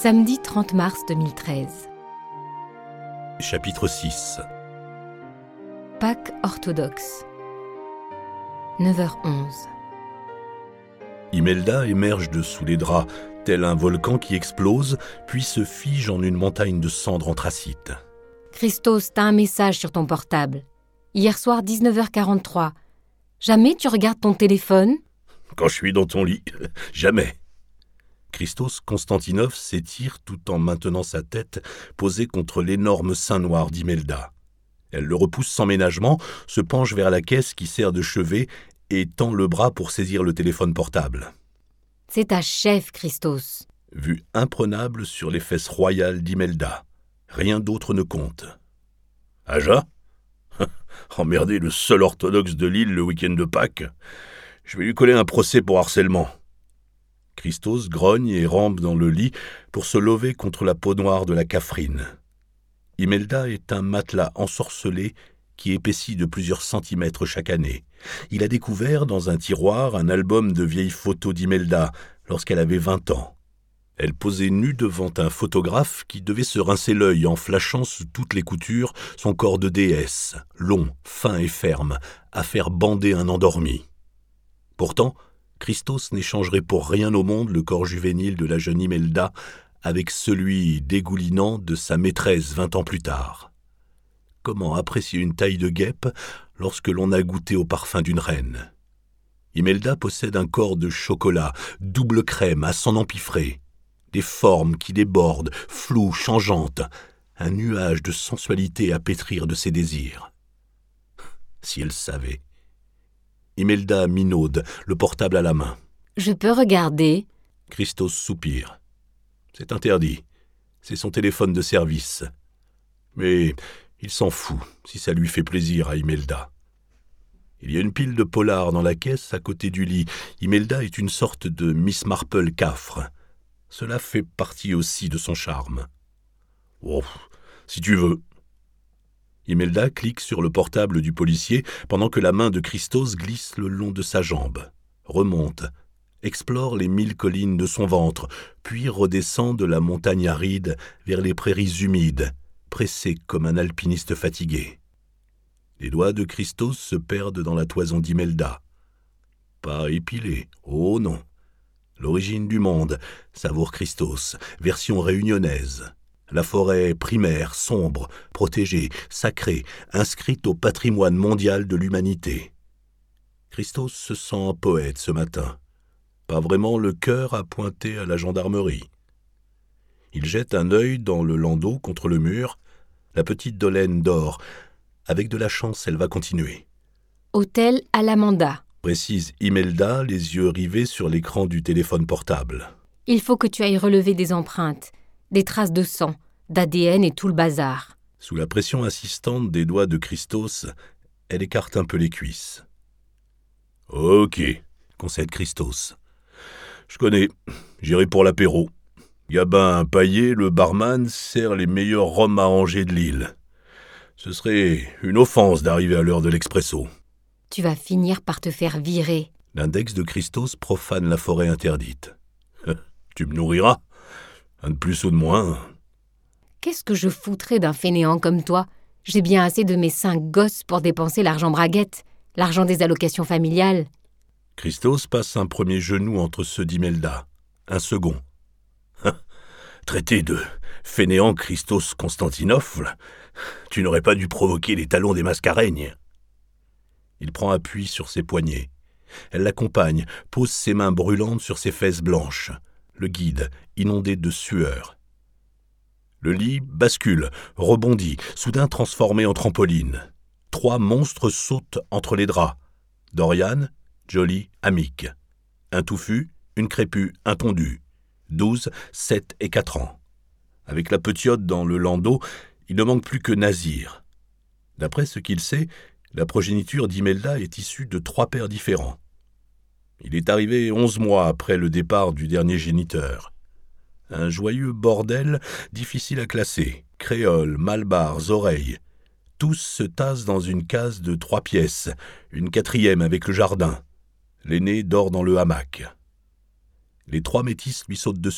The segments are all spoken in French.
Samedi 30 mars 2013. Chapitre 6. Pâques orthodoxe. 9h11. Imelda émerge de sous les draps, tel un volcan qui explose, puis se fige en une montagne de cendres anthracite. Christos, t'as un message sur ton portable. Hier soir, 19h43. Jamais tu regardes ton téléphone ? Quand je suis dans ton lit, jamais. Christos Konstantinov s'étire tout en maintenant sa tête posée contre l'énorme sein noir d'Imelda. Elle le repousse sans ménagement, se penche vers la caisse qui sert de chevet et tend le bras pour saisir le téléphone portable. C'est ta chef, Christos. Vue imprenable sur les fesses royales d'Imelda. Rien d'autre ne compte. Aja ? Emmerder le seul orthodoxe de l'île le week-end de Pâques. Je vais lui coller un procès pour harcèlement. Christos grogne et rampe dans le lit pour se lever contre la peau noire de la Cafrine. Imelda est un matelas ensorcelé qui épaissit de plusieurs centimètres chaque année. Il a découvert dans un tiroir un album de vieilles photos d'Imelda lorsqu'elle avait 20 ans. Elle posait nue devant un photographe qui devait se rincer l'œil en flashant sous toutes les coutures son corps de déesse, long, fin et ferme, à faire bander un endormi. Pourtant, Christos n'échangerait pour rien au monde le corps juvénile de la jeune Imelda avec celui dégoulinant de sa maîtresse 20 ans plus tard. Comment apprécier une taille de guêpe lorsque l'on a goûté au parfum d'une reine ? Imelda possède un corps de chocolat, double crème à s'en empiffrer, des formes qui débordent, floues, changeantes, un nuage de sensualité à pétrir de ses désirs. Si elle savait. Imelda minaude, le portable à la main. « Je peux regarder ?» Christos soupire. C'est interdit. C'est son téléphone de service. Mais il s'en fout si ça lui fait plaisir à Imelda. Il y a une pile de polars dans la caisse à côté du lit. Imelda est une sorte de Miss Marple cafre. Cela fait partie aussi de son charme. Oh, si tu veux. Imelda clique sur le portable du policier pendant que la main de Christos glisse le long de sa jambe, remonte, explore les 1000 collines de son ventre, puis redescend de la montagne aride vers les prairies humides, pressé comme un alpiniste fatigué. Les doigts de Christos se perdent dans la toison d'Imelda. Pas épilé, oh non. L'origine du monde, savoure Christos, version réunionnaise. La forêt primaire, sombre, protégée, sacrée, inscrite au patrimoine mondial de l'humanité. Christos se sent poète ce matin. Pas vraiment le cœur à pointer à la gendarmerie. Il jette un œil dans le landau contre le mur. La petite Dolène dort. Avec de la chance, elle va continuer. Hôtel Alamanda. Précise Imelda, les yeux rivés sur l'écran du téléphone portable. Il faut que tu ailles relever des empreintes, des traces de sang, d'ADN et tout le bazar. Sous la pression insistante des doigts de Christos, elle écarte un peu les cuisses. « Ok », concède Christos. « Je connais, j'irai pour l'apéro. Gabin Paillet, le barman, sert les meilleurs rhums arrangés de l'île. Ce serait une offense d'arriver à l'heure de l'expresso. » Tu vas finir par te faire virer. L'index de Christos profane la forêt interdite. « Tu me nourriras. Un de plus ou de moins. » Qu'est-ce que je foutrais d'un fainéant comme toi ? J'ai bien assez de mes 5 gosses pour dépenser l'argent braguette, l'argent des allocations familiales. Christos passe un premier genou entre ceux d'Imelda, un second. Traité de fainéant Christos Konstantinov, tu n'aurais pas dû provoquer les talons des mascareignes. Il prend appui sur ses poignets. Elle l'accompagne, pose ses mains brûlantes sur ses fesses blanches, le guide, inondé de sueur. Le lit bascule, rebondit, soudain transformé en trampoline. 3 monstres sautent entre les draps. Dorian, Jolie, Amique. Un touffu, une crépue, un tondu. 12, 7 et 4 ans. Avec la petiote dans le landau, il ne manque plus que Nazir. D'après ce qu'il sait, la progéniture d'Imelda est issue de 3 pères différents. Il est arrivé 11 mois après le départ du dernier géniteur. Un joyeux bordel difficile à classer. Créoles, malbars, oreilles. Tous se tassent dans une case de 3 pièces, une 4e avec le jardin. L'aîné dort dans le hamac. Les 3 métis lui sautent dessus.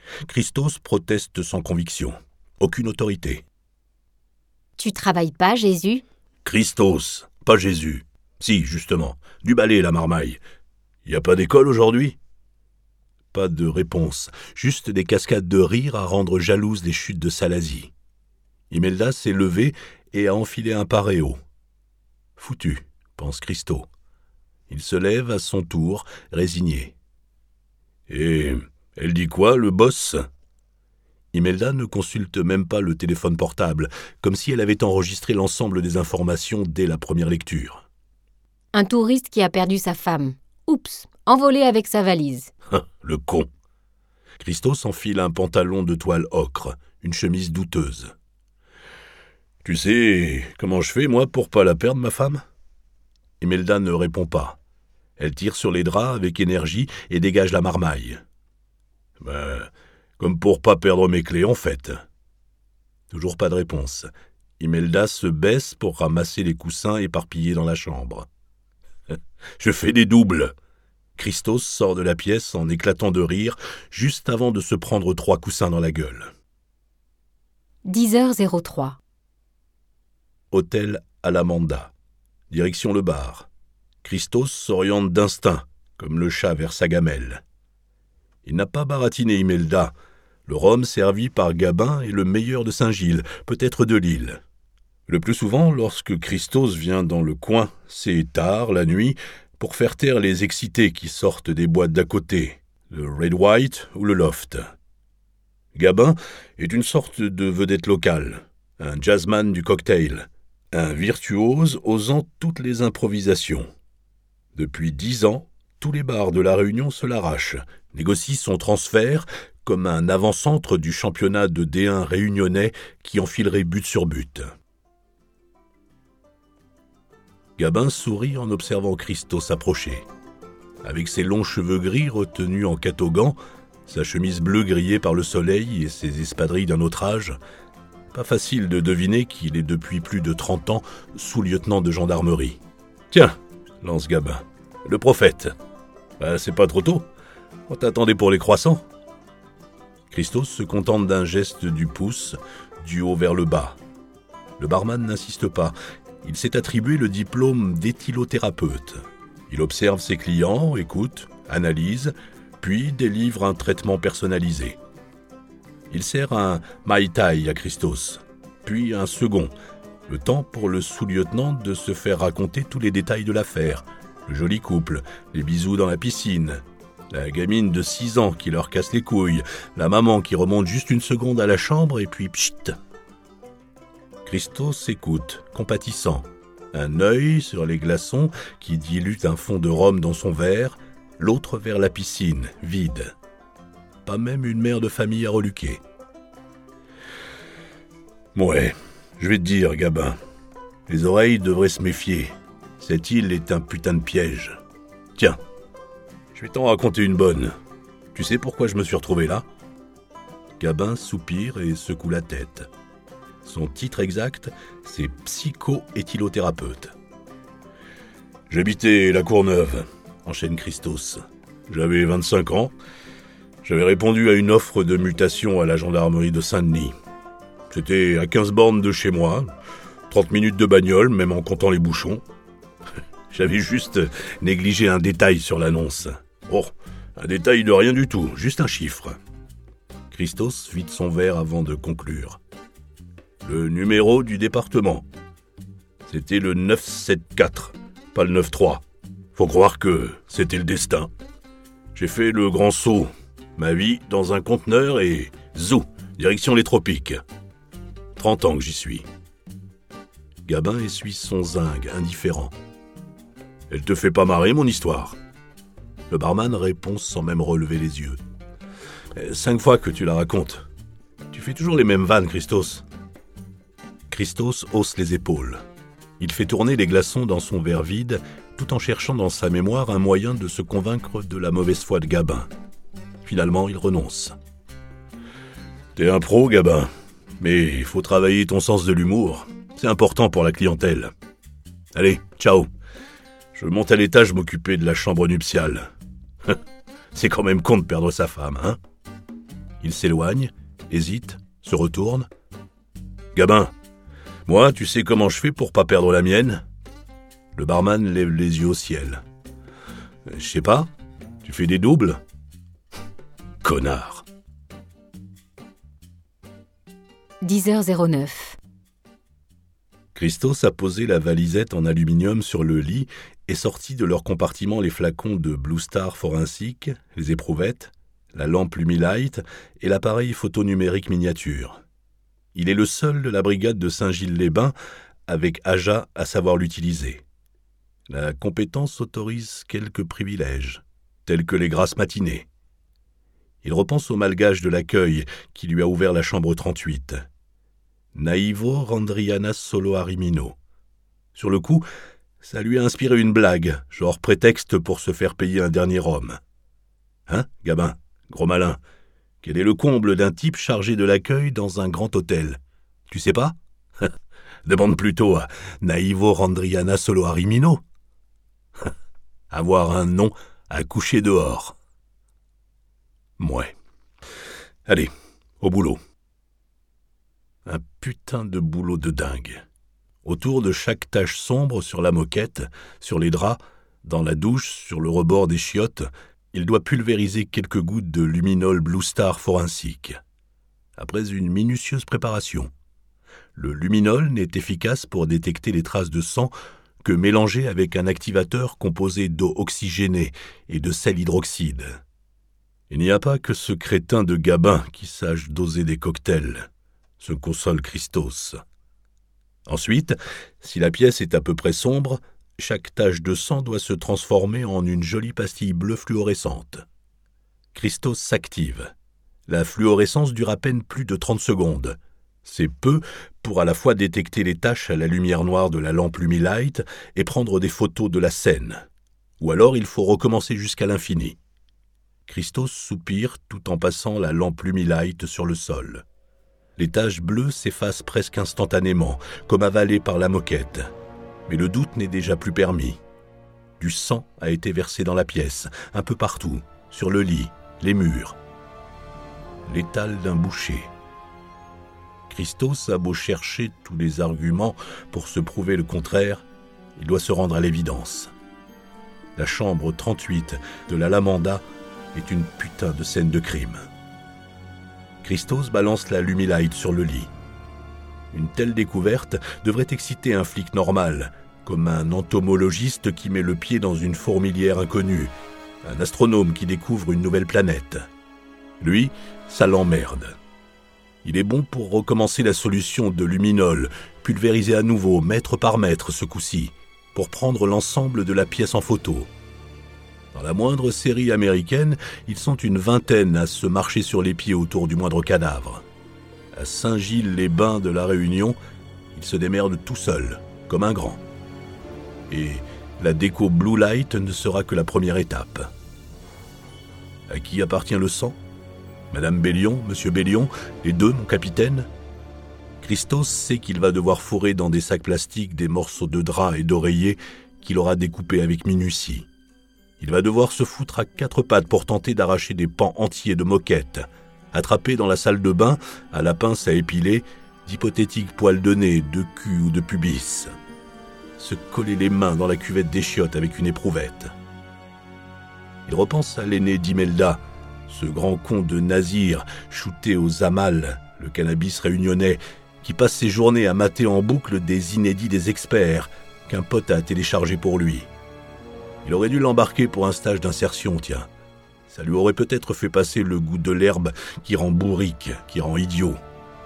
Christos proteste sans conviction. Aucune autorité. Tu travailles pas, Jésus ? Christos, pas Jésus. Si, justement. Du balai, la marmaille. Y a pas d'école aujourd'hui ? Pas de réponse. Juste des cascades de rire à rendre jalouse les chutes de Salazie. Imelda s'est levée et a enfilé un paréo. Foutu, pense Christo. Il se lève à son tour, résigné. Et elle dit quoi, le boss ? Imelda ne consulte même pas le téléphone portable, comme si elle avait enregistré l'ensemble des informations dès la première lecture. Un touriste qui a perdu sa femme. Oups, envolé avec sa valise. Le con. Christos enfile un pantalon de toile ocre, une chemise douteuse. Tu sais comment je fais, moi, pour pas la perdre, ma femme ? Imelda ne répond pas. Elle tire sur les draps avec énergie et dégage la marmaille. Comme pour pas perdre mes clés, en fait. Toujours pas de réponse. Imelda se baisse pour ramasser les coussins éparpillés dans la chambre. Je fais des doubles. Christos sort de la pièce en éclatant de rire, juste avant de se prendre 3 coussins dans la gueule. 10h03. Hôtel Alamanda. Direction le bar. Christos s'oriente d'instinct, comme le chat vers sa gamelle. Il n'a pas baratiné Imelda. Le rhum servi par Gabin est le meilleur de Saint-Gilles, peut-être de Lille. Le plus souvent, lorsque Christos vient dans le coin, c'est tard, la nuit, pour faire taire les excités qui sortent des boîtes d'à côté, le Red White ou le Loft. Gabin est une sorte de vedette locale, un jazzman du cocktail, un virtuose osant toutes les improvisations. Depuis 10 ans, tous les bars de La Réunion se l'arrachent, négocient son transfert comme un avant-centre du championnat de D1 réunionnais qui enfilerait but sur but. Gabin sourit en observant Christos s'approcher. Avec ses longs cheveux gris retenus en catogan, sa chemise bleue grillée par le soleil et ses espadrilles d'un autre âge, pas facile de deviner qu'il est depuis plus de 30 ans sous-lieutenant de gendarmerie. « Tiens !» lance Gabin. « Le prophète !»« c'est pas trop tôt. On t'attendait pour les croissants. » Christos se contente d'un geste du pouce, du haut vers le bas. Le barman n'insiste pas. Il s'est attribué le diplôme d'éthylothérapeute. Il observe ses clients, écoute, analyse, puis délivre un traitement personnalisé. Il sert un Mai Tai à Christos, puis un second, le temps pour le sous-lieutenant de se faire raconter tous les détails de l'affaire, le joli couple, les bisous dans la piscine, la gamine de 6 ans qui leur casse les couilles, la maman qui remonte juste une seconde à la chambre et puis pchit. Christos écoute, compatissant. Un œil sur les glaçons qui diluent un fond de rhum dans son verre, l'autre vers la piscine, vide. Pas même une mère de famille à reluquer. Ouais, je vais te dire, Gabin, les oreilles devraient se méfier. Cette île est un putain de piège. Tiens, je vais t'en raconter une bonne. Tu sais pourquoi je me suis retrouvé là ? Gabin soupire et secoue la tête. Son titre exact, c'est psycho-éthylothérapeute. J'habitais la Courneuve, enchaîne Christos. J'avais 25 ans. J'avais répondu à une offre de mutation à la gendarmerie de Saint-Denis. C'était à 15 bornes de chez moi, 30 minutes de bagnole, même en comptant les bouchons. J'avais juste négligé un détail sur l'annonce. Oh, un détail de rien du tout, juste un chiffre. Christos vide son verre avant de conclure. Le numéro du département. C'était le 974, pas le 93. Faut croire que c'était le destin. J'ai fait le grand saut. Ma vie dans un conteneur et zou, direction les tropiques. 30 ans que j'y suis. Gabin essuie son zinc, indifférent. Elle te fait pas marrer, mon histoire ? Le barman répond sans même relever les yeux. 5 fois que tu la racontes. Tu fais toujours les mêmes vannes, Christos. Christos hausse les épaules. Il fait tourner les glaçons dans son verre vide, tout en cherchant dans sa mémoire un moyen de se convaincre de la mauvaise foi de Gabin. Finalement, il renonce. T'es un pro, Gabin, mais il faut travailler ton sens de l'humour. C'est important pour la clientèle. Allez, ciao. Je monte à l'étage m'occuper de la chambre nuptiale. C'est quand même con de perdre sa femme, hein ? Il s'éloigne, hésite, se retourne. « Gabin, moi, tu sais comment je fais pour pas perdre la mienne ?» Le barman lève les yeux au ciel. « Je sais pas, tu fais des doubles ?»« Connard !» 10h09. Christos a posé la valisette en aluminium sur le lit et sorti de leur compartiment les flacons de Blue Star forensique, les éprouvettes, la lampe Lumilight et l'appareil photonumérique miniature. Il est le seul de la brigade de Saint-Gilles-les-Bains avec Aja à savoir l'utiliser. La compétence autorise quelques privilèges, tels que les grasses matinées. Il repense au malgache de l'accueil qui lui a ouvert la chambre 38. Naivo Randriana Solo Arimino. Sur le coup, ça lui a inspiré une blague, genre prétexte pour se faire payer un dernier rhum. Hein, Gabin, gros malin, quel est le comble d'un type chargé de l'accueil dans un grand hôtel? Tu sais pas? Demande plutôt à Naivo Randriana Solo Arimino. Avoir un nom à coucher dehors. Mouais. Allez, au boulot. Un putain de boulot de dingue. Autour de chaque tache sombre sur la moquette, sur les draps, dans la douche, sur le rebord des chiottes, il doit pulvériser quelques gouttes de luminol Blue Star forensique. Après une minutieuse préparation. Le luminol n'est efficace pour détecter les traces de sang que mélangé avec un activateur composé d'eau oxygénée et de sel hydroxyde. Il n'y a pas que ce crétin de Gabin qui sache doser des cocktails, se console Christos. Ensuite, si la pièce est à peu près sombre, chaque tache de sang doit se transformer en une jolie pastille bleue fluorescente. Christos s'active. La fluorescence dure à peine plus de 30 secondes. C'est peu pour à la fois détecter les taches à la lumière noire de la lampe Lumilight et prendre des photos de la scène. Ou alors il faut recommencer jusqu'à l'infini. Christos soupire tout en passant la lampe Lumilight sur le sol. Les taches bleues s'effacent presque instantanément, comme avalées par la moquette. Mais le doute n'est déjà plus permis. Du sang a été versé dans la pièce, un peu partout, sur le lit, les murs. L'étal d'un boucher. Christos a beau chercher tous les arguments pour se prouver le contraire, il doit se rendre à l'évidence. La chambre 38 de la Lamanda est une putain de scène de crime. Christos balance la Lumilight sur le lit. Une telle découverte devrait exciter un flic normal, comme un entomologiste qui met le pied dans une fourmilière inconnue, un astronome qui découvre une nouvelle planète. Lui, ça l'emmerde. Il est bon pour recommencer la solution de luminol, pulvériser à nouveau, mètre par mètre ce coup-ci, pour prendre l'ensemble de la pièce en photo. Dans la moindre série américaine, ils sont une vingtaine à se marcher sur les pieds autour du moindre cadavre. À Saint-Gilles-les-Bains de la Réunion, il se démerde tout seul, comme un grand. Et la déco Blue Light ne sera que la première étape. À qui appartient le sang ? Madame Bellion, Monsieur Bellion, les deux, mon capitaine ? Christos sait qu'il va devoir fourrer dans des sacs plastiques des morceaux de drap et d'oreiller qu'il aura découpés avec minutie. Il va devoir se foutre à quatre pattes pour tenter d'arracher des pans entiers de moquettes, attraper dans la salle de bain, à la pince à épiler, d'hypothétiques poils de nez, de cul ou de pubis. Se coller les mains dans la cuvette des chiottes avec une éprouvette. Il repense à l'aîné d'Imelda, ce grand con de Nazir, shooté aux Amal, le cannabis réunionnais, qui passe ses journées à mater en boucle des inédits des experts qu'un pote a téléchargé pour lui. Il aurait dû l'embarquer pour un stage d'insertion, tiens. Ça lui aurait peut-être fait passer le goût de l'herbe qui rend bourrique, qui rend idiot.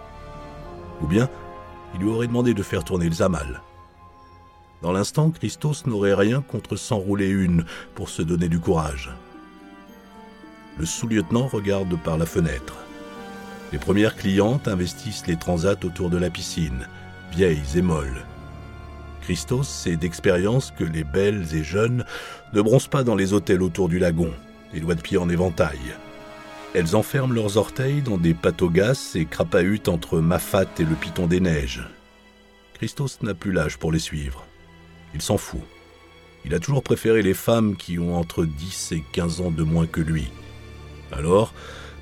Ou bien, il lui aurait demandé de faire tourner le Zamal. Dans l'instant, Christos n'aurait rien contre s'enrouler une pour se donner du courage. Le sous-lieutenant regarde par la fenêtre. Les premières clientes investissent les transats autour de la piscine, vieilles et molles. Christos sait d'expérience que les belles et jeunes ne bronzent pas dans les hôtels autour du lagon, les doigts de pied en éventail. Elles enferment leurs orteils dans des patogas et crapahutent entre Mafat et le Piton des Neiges. Christos n'a plus l'âge pour les suivre. Il s'en fout. Il a toujours préféré les femmes qui ont entre 10 et 15 ans de moins que lui. Alors,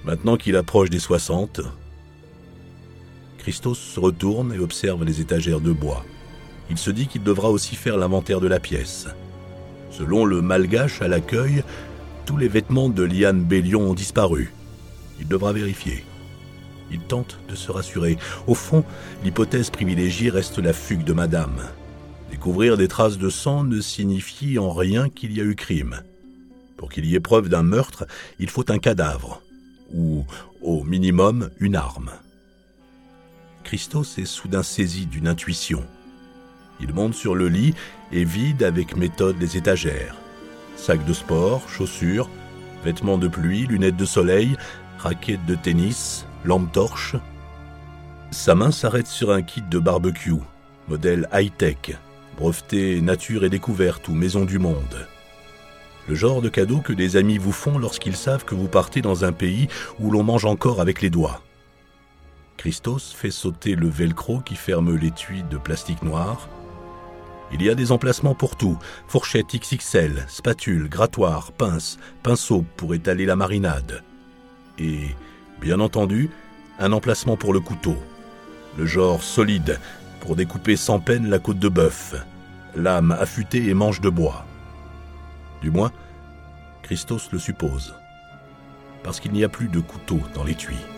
Maintenant qu'il approche des 60, Christos se retourne et observe les étagères de bois. Il se dit qu'il devra aussi faire l'inventaire de la pièce. Selon le malgache à l'accueil, tous les vêtements de Liane Bellion ont disparu. Il devra vérifier. Il tente de se rassurer. Au fond, l'hypothèse privilégiée reste la fugue de madame. Découvrir des traces de sang ne signifie en rien qu'il y a eu crime. Pour qu'il y ait preuve d'un meurtre, il faut un cadavre, ou, au minimum, une arme. Christos est soudain saisi d'une intuition. Il monte sur le lit et vide avec méthode les étagères. Sacs de sport, chaussures, vêtements de pluie, lunettes de soleil, raquettes de tennis, lampe torche. Sa main s'arrête sur un kit de barbecue, modèle high-tech, breveté Nature et Découverte ou Maison du Monde. Le genre de cadeau que des amis vous font lorsqu'ils savent que vous partez dans un pays où l'on mange encore avec les doigts. Christos fait sauter le velcro qui ferme l'étui de plastique noir. Il y a des emplacements pour tout, fourchette XXL, spatule, grattoir, pince, pinceau pour étaler la marinade. Et, bien entendu, un emplacement pour le couteau. Le genre solide, pour découper sans peine la côte de bœuf, lame affûtée et manche de bois. Du moins, Christos le suppose, parce qu'il n'y a plus de couteau dans l'étui.